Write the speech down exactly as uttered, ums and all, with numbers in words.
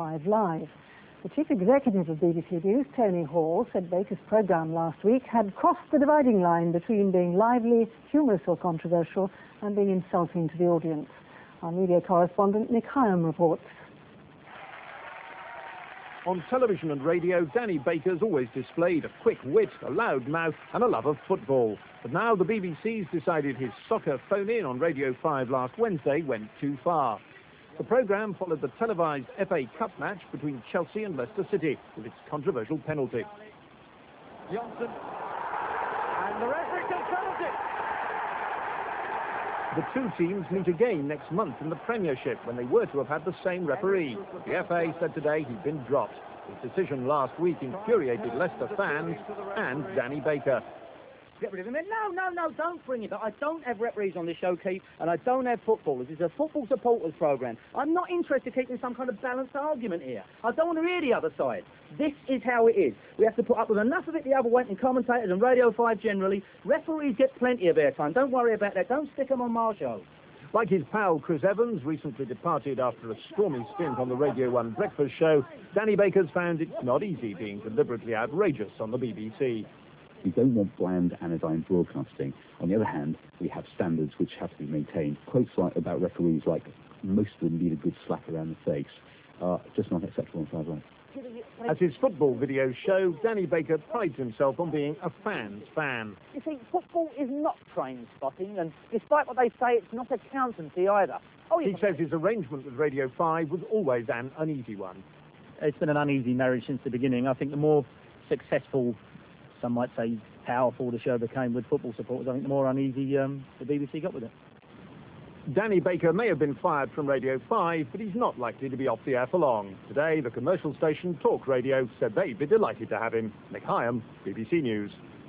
five Live. The chief executive of B B C News, Tony Hall, said Baker's programme last week had crossed the dividing line between being lively, humorous or controversial and being insulting to the audience. Our media correspondent Nick Hyam reports. On television and radio, Danny Baker's always displayed a quick wit, a loud mouth and a love of football. But now the B B C's decided his soccer phone-in on Radio five last Wednesday went too far. The programme followed the televised F A Cup match between Chelsea and Leicester City with its controversial penalty. Johnson, and the referee confirms it. The two teams meet again next month in the Premiership when they were to have had the same referee. The F A said today he'd been dropped. His decision last week infuriated Leicester fans and Danny Baker. Get rid of him. No, no, no, don't bring it back. I don't have referees on this show, Keith, and I don't have footballers. It's a football supporters programme. I'm not interested in keeping some kind of balanced argument here. I don't want to hear the other side. This is how it is. We have to put up with enough of it the other way, and commentators and Radio five generally. Referees get plenty of airtime. Don't worry about that. Don't stick them on my show. Like his pal Chris Evans, recently departed after a stormy stint on the Radio one breakfast show, Danny Baker's found it's not easy being deliberately outrageous on the B B C. We don't want bland, anodyne broadcasting. On the other hand, we have standards which have to be maintained. Quotes like, about referees, like most of them need a good slap around the face, are just not acceptable on five Live. As his football videos show, Danny Baker prides himself on being a fan's fan. You see, football is not train spotting, and despite what they say, it's not accountancy either. Oh, he says his arrangement with Radio five was always an uneasy one. It's been an uneasy marriage since the beginning. I think the more successful, some might say powerful, the show became with football supporters, I think the more uneasy um, the B B C got with it. Danny Baker may have been fired from Radio five, but he's not likely to be off the air for long. Today, the commercial station Talk Radio said they'd be delighted to have him. Nick Hyam, B B C News.